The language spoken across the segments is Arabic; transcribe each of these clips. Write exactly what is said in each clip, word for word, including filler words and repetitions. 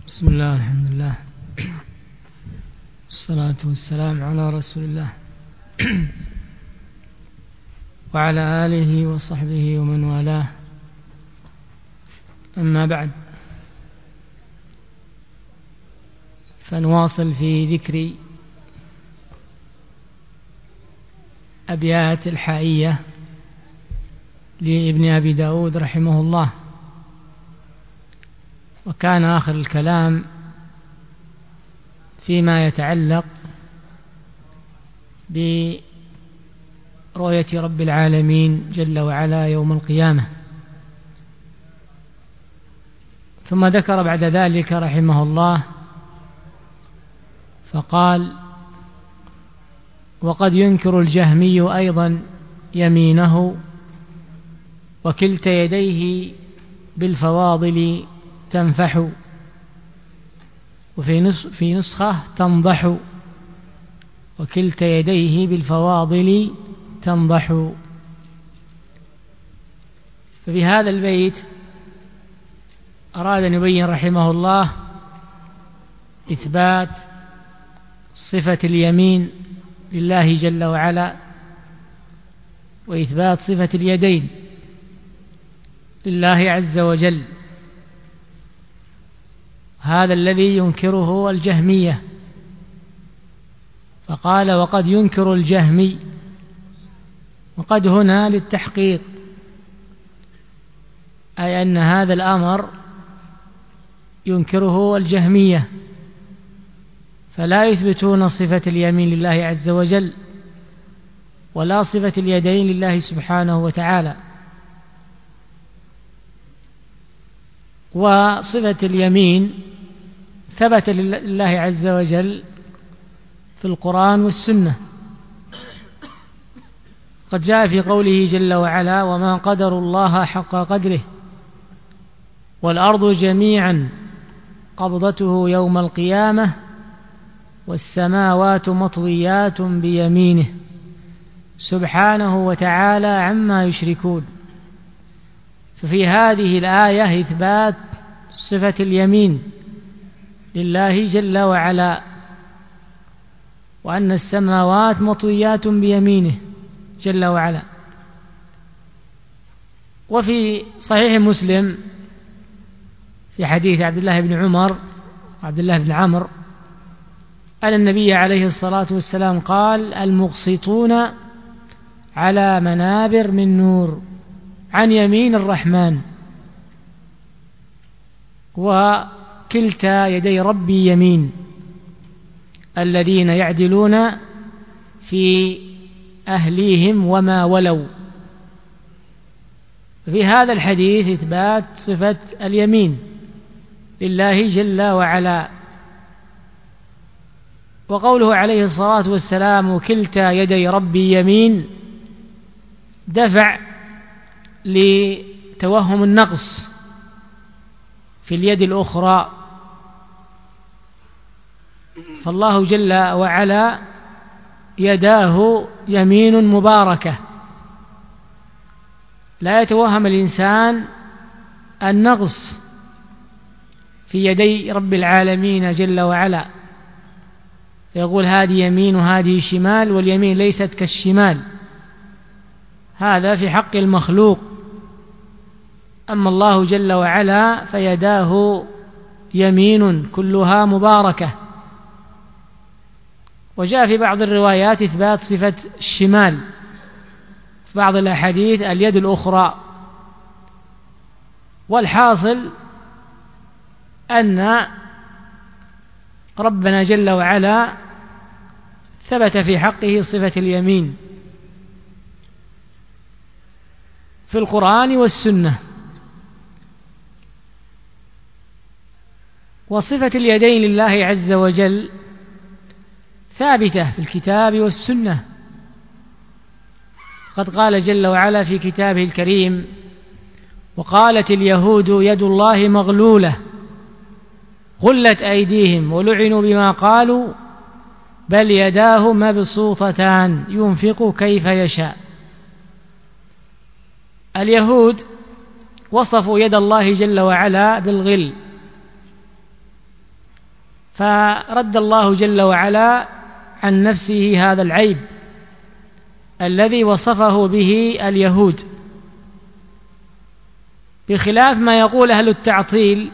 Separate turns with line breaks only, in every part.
بسم الله الحمد لله والصلاة والسلام على رسول الله وعلى آله وصحبه ومن والاه. أما بعد، فنواصل في ذكر أبيات الحائية لابن أبي داود رحمه الله. وكان آخر الكلام فيما يتعلق برؤية رب العالمين جل وعلا يوم القيامة، ثم ذكر بعد ذلك رحمه الله فقال: وقد ينكر الجهمي أيضا يمينه وكلتا يديه بالفواضل تنفح، وفي في نسخة تنضح، وكلتا يديه بالفواضل تنضح. ففي هذا البيت أراد أن يبين رحمه الله إثبات صفة اليمين لله جل وعلا، وإثبات صفة اليدين لله عز وجل، هذا الذي ينكره الجهمية. فقال: وقد ينكر الجهمي، وقد هنا للتحقيق، أي أن هذا الأمر ينكره الجهمية، فلا يثبتون صفة اليمين لله عز وجل ولا صفة اليدين لله سبحانه وتعالى. وصفة اليمين ثبت لله عز وجل في القرآن والسنة، قد جاء في قوله جل وعلا: وما قدر الله حق قدره والأرض جميعا قبضته يوم القيامة والسماوات مطويات بيمينه سبحانه وتعالى عما يشركون. ففي هذه الآية إثبات صفة اليمين لله جل وعلا، وأن السماوات مطويات بيمينه جل وعلا. وفي صحيح مسلم في حديث عبد الله بن عمر وعبد الله بن عمرو أن النبي عليه الصلاة والسلام قال: المقسطون على منابر من نور عن يمين الرحمن، وكلتا يدي ربي يمين، الذين يعدلون في أهليهم وما ولوا. في هذا الحديث إثبات صفة اليمين لله جل وعلا. وقوله عليه الصلاة والسلام: وكلتا يدي ربي يمين، دفع لتوهم النقص في اليد الأخرى، فالله جل وعلا يداه يمين مباركة، لا يتوهم الإنسان النقص في يدي رب العالمين جل وعلا، يقول هذه يمين وهذه شمال، واليمين ليست كالشمال، هذا في حق المخلوق. أما الله جل وعلا فيداه يمين كلها مباركة. وجاء في بعض الروايات إثبات صفة الشمال، في بعض الأحاديث اليد الأخرى. والحاصل أن ربنا جل وعلا ثبت في حقه صفة اليمين في القرآن والسنة. وصفة اليدين لله عز وجل ثابتة في الكتاب والسنة، قد قال جل وعلا في كتابه الكريم: وقالت اليهود يد الله مغلولة غلت أيديهم ولعنوا بما قالوا بل يداه مبسوطتان ينفق كيف يشاء. اليهود وصفوا يد الله جل وعلا بالغل، فرد الله جل وعلا عن نفسه هذا العيب الذي وصفه به اليهود، بخلاف ما يقول أهل التعطيل،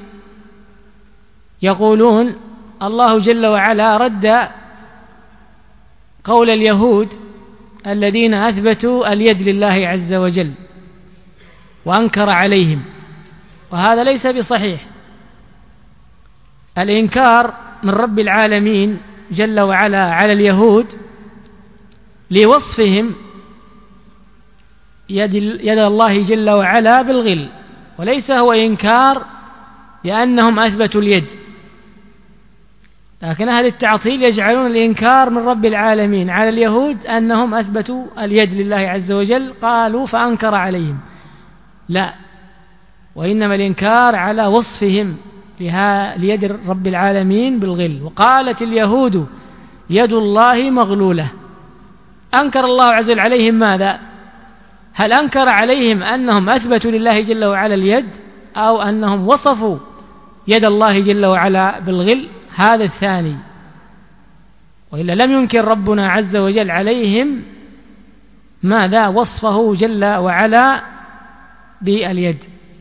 يقولون الله جل وعلا رد قول اليهود الذين أثبتوا اليد لله عز وجل وأنكر عليهم، وهذا ليس بصحيح. الإنكار من رب العالمين جل وعلا على اليهود لوصفهم يد, يد الله جل وعلا بالغل، وليس هو إنكار لأنهم أثبتوا اليد. لكن أهل التعطيل يجعلون الإنكار من رب العالمين على اليهود أنهم أثبتوا اليد لله عز وجل، قالوا فأنكر عليهم. لا، وإنما الإنكار على وصفهم ليد رب العالمين بالغل. وقالت اليهود يد الله مغلولة، أنكر الله عز وجل عليهم ماذا؟ هل أنكر عليهم أنهم أثبتوا لله جل وعلا اليد، أو أنهم وصفوا يد الله جل وعلا بالغل؟ هذا الثاني. وإلا لم ينكر ربنا عز وجل عليهم ماذا؟ وصفه جل وعلا باليد،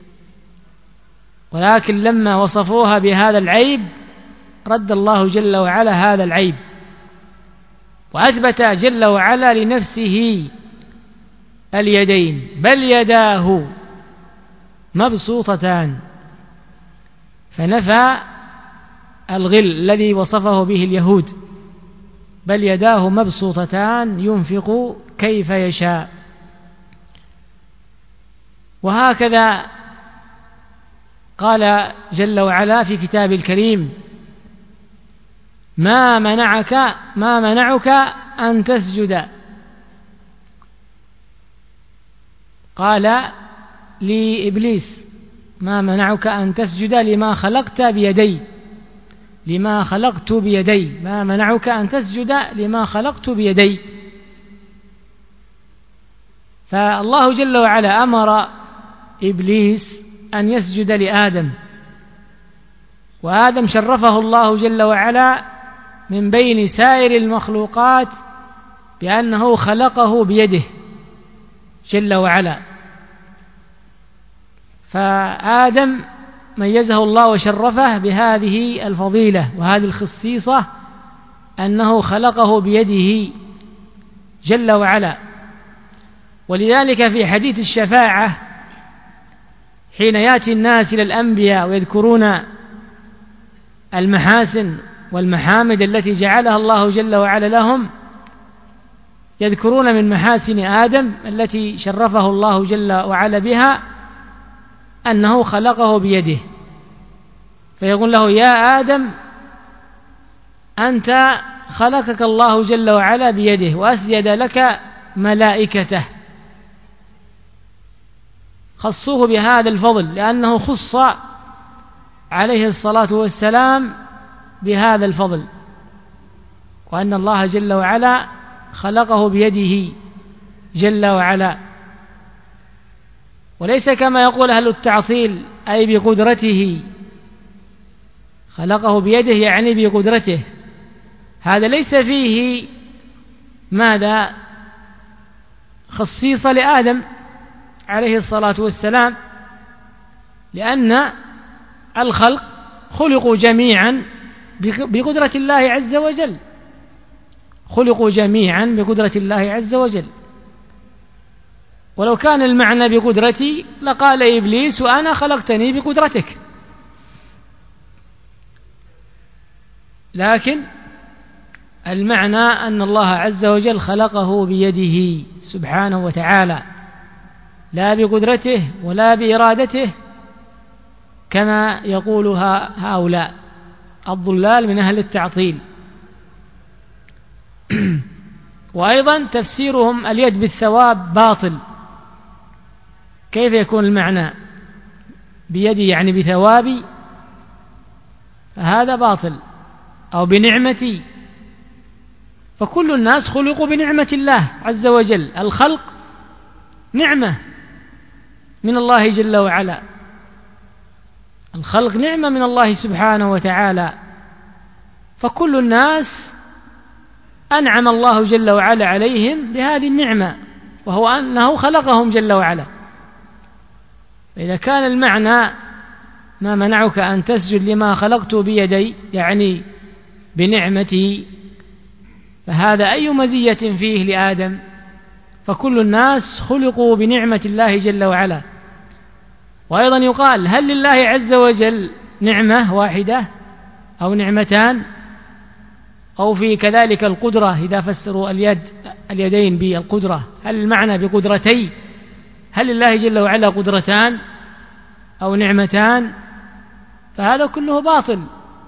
ولكن لما وصفوها بهذا العيب رد الله جل وعلا هذا العيب، وأثبت جل وعلا لنفسه اليدين، بل يداه مبسوطتان، فنفى الغل الذي وصفه به اليهود، بل يداه مبسوطتان ينفق كيف يشاء. وهكذا قال جل وعلا في كتاب الكريم: ما منعك ما منعك أن تسجد. قال لإبليس: ما منعك أن تسجد لما خلقت بيدي لما خلقت بيدي ما منعك أن تسجد لما خلقت بيدي. فالله جل وعلا أمر إبليس أن يسجد لآدم، وآدم شرفه الله جل وعلا من بين سائر المخلوقات بأنه خلقه بيده جل وعلا. فآدم ميزه الله وشرفه بهذه الفضيلة وهذه الخصيصة، أنه خلقه بيده جل وعلا. ولذلك في حديث الشفاعة حين يأتي الناس إلى الأنبياء ويذكرون المحاسن والمحامد التي جعلها الله جل وعلا لهم، يذكرون من محاسن آدم التي شرفه الله جل وعلا بها أنه خلقه بيده، فيقول له: يا آدم أنت خلقك الله جل وعلا بيده وأسجد لك ملائكته. خصوه بهذا الفضل لأنه خص عليه الصلاة والسلام بهذا الفضل، وأن الله جل وعلا خلقه بيده جل وعلا، وليس كما يقول أهل التعطيل أي بقدرته، خلقه بيده يعني بقدرته. هذا ليس فيه ماذا؟ خصيصة لآدم عليه الصلاة والسلام، لأن الخلق خلقوا جميعا بقدرة الله عز وجل، خلقوا جميعا بقدرة الله عز وجل. ولو كان المعنى بقدرتي لقال إبليس: وأنا خلقتني بقدرتك. لكن المعنى أن الله عز وجل خلقه بيده سبحانه وتعالى، لا بقدرته ولا بإرادته كما يقولها هؤلاء الضلال من أهل التعطيل. وأيضا تفسيرهم اليد بالثواب باطل. كيف يكون المعنى بيدي يعني بثوابي؟ فهذا باطل. أو بنعمتي، فكل الناس خلقوا بنعمة الله عز وجل. الخلق نعمة من الله جل وعلا، الخلق نعمة من الله سبحانه وتعالى، فكل الناس أنعم الله جل وعلا عليهم بهذه النعمة، وهو أنه خلقهم جل وعلا. إذا كان المعنى ما منعك أن تسجد لما خلقت بيدي، يعني بنعمتي، فهذا أي مزية فيه لآدم؟ فكل الناس خلقوا بنعمة الله جل وعلا. وأيضا يقال: هل لله عز وجل نعمة واحدة أو نعمتان؟ أو في كذلك القدرة، إذا فسروا اليد اليدين بالقدرة، هل المعنى بقدرتي؟ هل لله جل وعلا قدرتان أو نعمتان؟ فهذا كله باطل،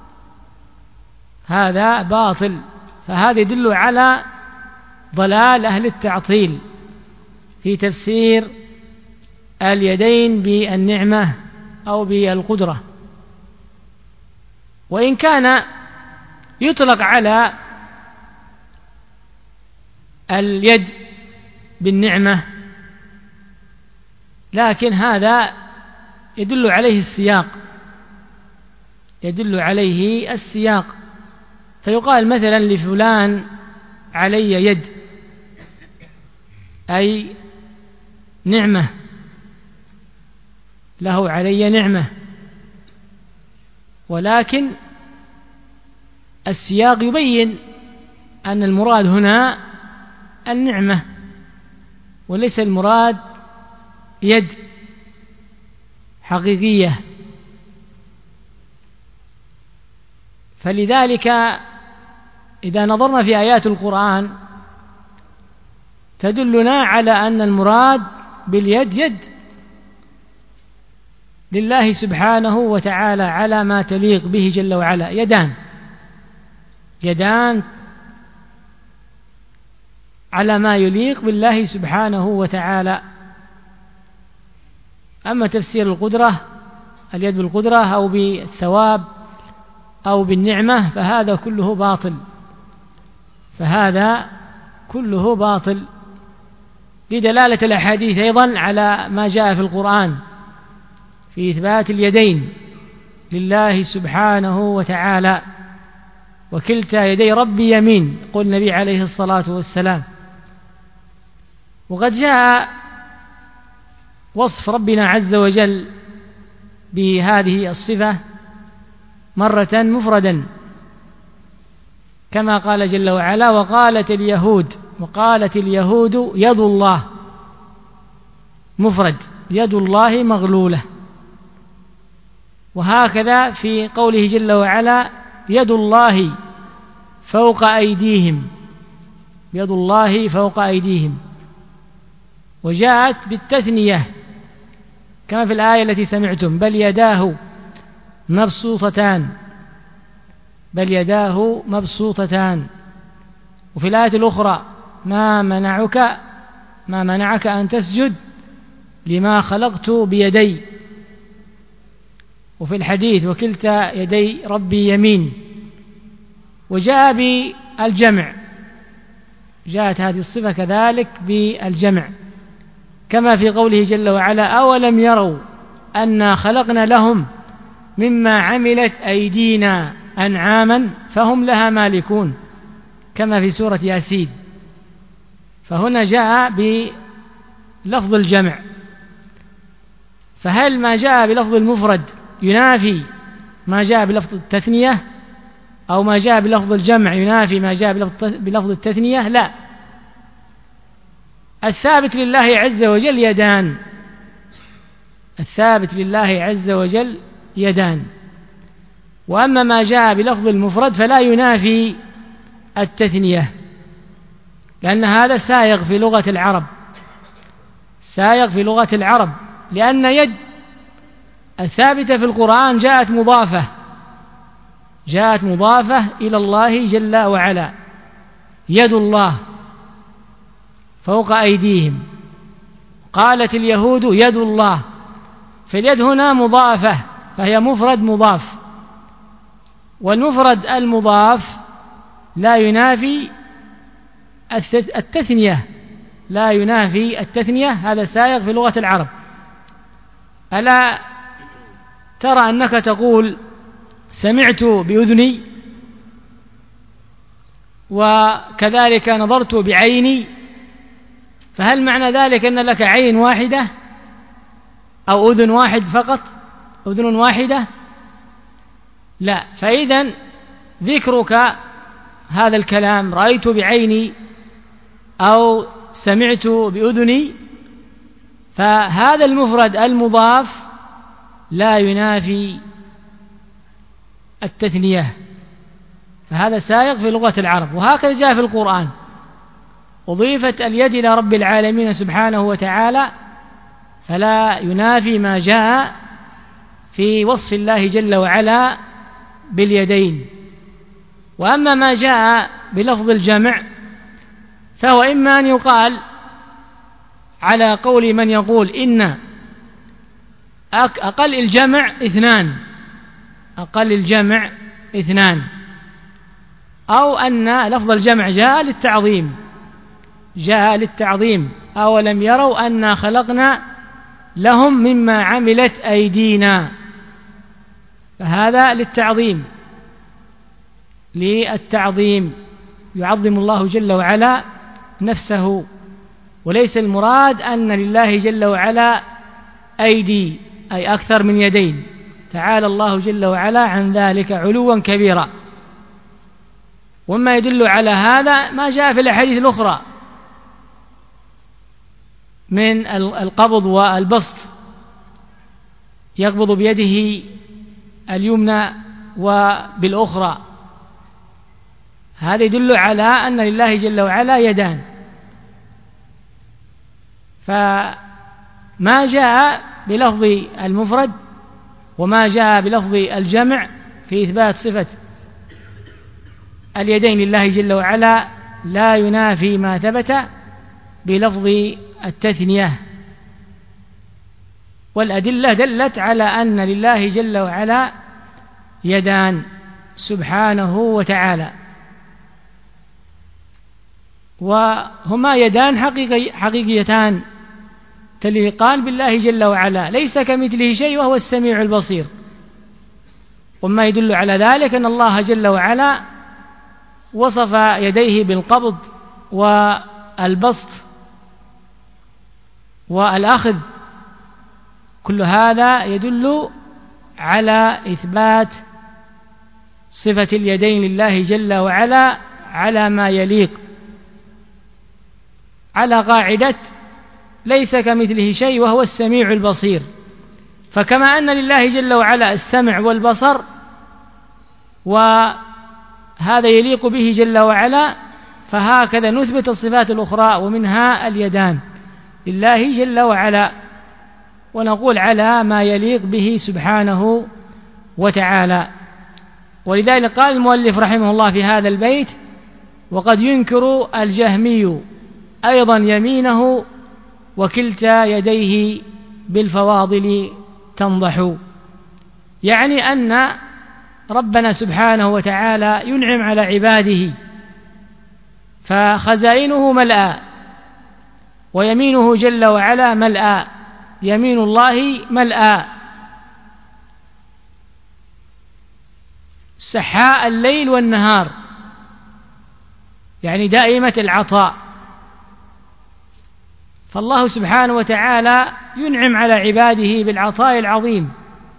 هذا باطل. فهذا يدل على ضلال أهل التعطيل في تفسير اليدين بالنعمة أو بالقدرة. وإن كان يطلق على اليد بالنعمة، لكن هذا يدل عليه السياق، يدل عليه السياق. فيقال مثلا لفلان علي يد، أي نعمة، له علي نعمة، ولكن السياق يبين أن المراد هنا النعمة وليس المراد يد حقيقية. فلذلك إذا نظرنا في آيات القرآن تدلنا على أن المراد باليد يد لله سبحانه وتعالى على ما تليق به جل وعلا، يدان يدان على ما يليق بالله سبحانه وتعالى. أما تفسير القدرة، اليد بالقدرة أو بالثواب أو بالنعمة، فهذا كله باطل، فهذا كله باطل لدلالة الأحاديث أيضا على ما جاء في القرآن في إثبات اليدين لله سبحانه وتعالى. وكلتا يدي ربي يمين، يقول النبي عليه الصلاة والسلام. وقد جاء وصف ربنا عز وجل بهذه الصفة مرة مفردا، كما قال جل وعلا: وقالت اليهود وقالت اليهود يد الله، مفرد، يد الله مغلولة. وهكذا في قوله جل وعلا: يد الله فوق أيديهم، يد الله فوق أيديهم. وجاءت بالتثنية كما في الآية التي سمعتم: بل يداه مبسوطتان، بل يداه مبسوطتان. وفي الآية الأخرى: ما منعك ما منعك أن تسجد لما خلقت بيدي. وفي الحديث: وكلتا يدي ربي يمين. وجاء بالجمع، جاءت هذه الصفة كذلك بالجمع، كما في قوله جل وعلا: أولم يروا أنا خلقنا لهم مما عملت أيدينا أنعاما فهم لها مالكون، كما في سورة ياسين. فهنا جاء بلفظ الجمع. فهل ما جاء بلفظ المفرد ينافي ما جاء بلفظ التثنية، أو ما جاء بلفظ الجمع ينافي ما جاء بلفظ التثنية؟ لا، الثابت لله عز وجل يدان، الثابت لله عز وجل يدان. وأما ما جاء بلفظ المفرد فلا ينافي التثنية، لأن هذا سائغ في لغة العرب، سائغ في لغة العرب، لأن يد الثابتة في القرآن جاءت مضافة، جاءت مضافة إلى الله جل وعلا، يد الله فوق أيديهم. قالت اليهود يد الله، فاليد هنا مضافة، فهي مفرد مضاف، والمفرد المضاف لا ينافي التثنية، لا ينافي التثنية، هذا سائغ في لغة العرب. ألا ترى أنك تقول سمعت بأذني، وكذلك نظرت بعيني، فهل معنى ذلك أن لك عين واحدة أو أذن واحد فقط، أذن واحدة؟ لا. فإذا ذكرك هذا الكلام رأيت بعيني أو سمعت بأذني، فهذا المفرد المضاف لا ينافي التثنية، فهذا سائغ في لغة العرب، وهكذا جاء في القرآن. أضيفت اليد إلى رب العالمين سبحانه وتعالى، فلا ينافي ما جاء في وصف الله جل وعلا باليدين. وأما ما جاء بلفظ الجمع فهو إما أن يقال على قول من يقول إن أقل الجمع اثنان، أقل الجمع اثنان، أو أن لفظ الجمع جاء للتعظيم، جاء للتعظيم. أولم يروا أنا خلقنا لهم مما عملت أيدينا، فهذا للتعظيم، للتعظيم يعظم الله جل وعلا نفسه، وليس المراد أن لله جل وعلا أيدي أي أكثر من يدين، تعالى الله جل وعلا عن ذلك علوا كبيرا. وما يدل على هذا ما جاء في الأحاديث الأخرى من القبض والبسط، يقبض بيده اليمنى وبالأخرى، هذا يدل على أن لله جل وعلا يدان. فما جاء بلفظ المفرد وما جاء بلفظ الجمع في إثبات صفة اليدين لله جل وعلا لا ينافي ما ثبت بلفظ التثنية، والأدلة دلت على أن لله جل وعلا يدان سبحانه وتعالى، وهما يدان حقيقي حقيقيتان تليقان بالله جل وعلا، ليس كمثله شيء وهو السميع البصير. وما يدل على ذلك أن الله جل وعلا وصف يديه بالقبض والبسط والأخذ، كل هذا يدل على إثبات صفة اليدين لله جل وعلا على ما يليق، على قاعدة ليس كمثله شيء وهو السميع البصير. فكما أن لله جل وعلا السمع والبصر وهذا يليق به جل وعلا، فهكذا نثبت الصفات الأخرى ومنها اليدان لله جل وعلا، ونقول على ما يليق به سبحانه وتعالى. ولذلك قال المؤلف رحمه الله في هذا البيت: وقد ينكر الجهمي أيضا يمينه وكلتا يديه بالفواضل تنضح، يعني أن ربنا سبحانه وتعالى ينعم على عباده فخزائنه ملأى، ويمينه جل وعلا ملأى، يمين الله ملأى سحاء الليل والنهار، يعني دائمة العطاء. فالله سبحانه وتعالى ينعم على عباده بالعطاء العظيم،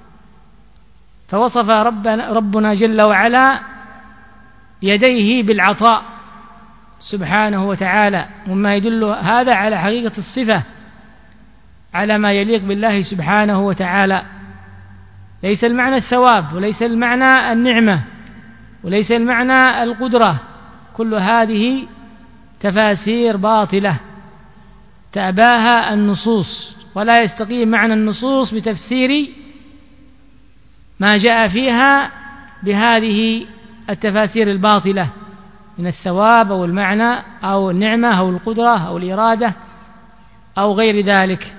فوصف ربنا, ربنا جل وعلا يديه بالعطاء سبحانه وتعالى، وما يدل هذا على حقيقة الصفة على ما يليق بالله سبحانه وتعالى. ليس المعنى الثواب، وليس المعنى النعمة، وليس المعنى القدرة، كل هذه تفاسير باطلة تأباها النصوص، ولا يستقيم معنى النصوص بتفسير ما جاء فيها بهذه التفاسير الباطلة من الثواب أو المعنى أو النعمة أو القدرة أو الإرادة أو غير ذلك.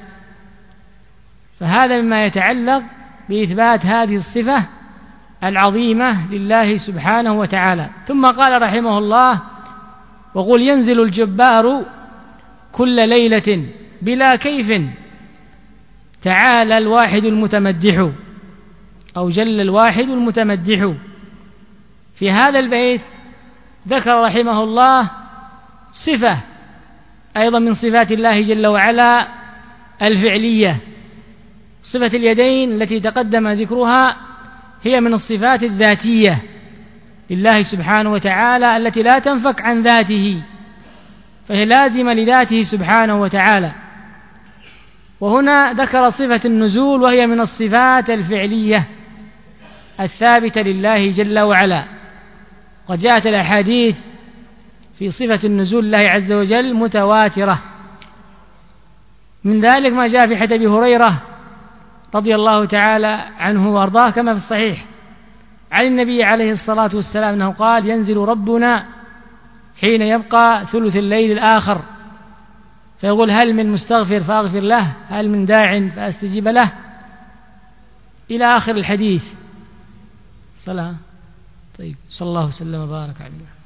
فهذا مما يتعلق بإثبات هذه الصفة العظيمة لله سبحانه وتعالى. ثم قال رحمه الله: وقل ينزل الجبار كل ليلة بلا كيف تعالى الواحد المتمدح، أو جل الواحد المتمدح. في هذا البيت ذكر رحمه الله صفة أيضا من صفات الله جل وعلا الفعلية. صفة اليدين التي تقدم ذكرها هي من الصفات الذاتية لله سبحانه وتعالى التي لا تنفك عن ذاته، فهي لازمة لذاته سبحانه وتعالى. وهنا ذكر صفة النزول وهي من الصفات الفعلية الثابتة لله جل وعلا، وجاءت الأحاديث في صفة النزول لله عز وجل متواترة. من ذلك ما جاء في حديث أبي هريرة رضي الله تعالى عنه وأرضاه كما في الصحيح عن النبي عليه الصلاة والسلام أنه قال: ينزل ربنا حين يبقى ثلث الليل الآخر فيقول: هل من مستغفر فأغفر له، هل من داع فأستجيب له، إلى آخر الحديث. صلاة طيب، صلى الله وسلم وبارك عليه.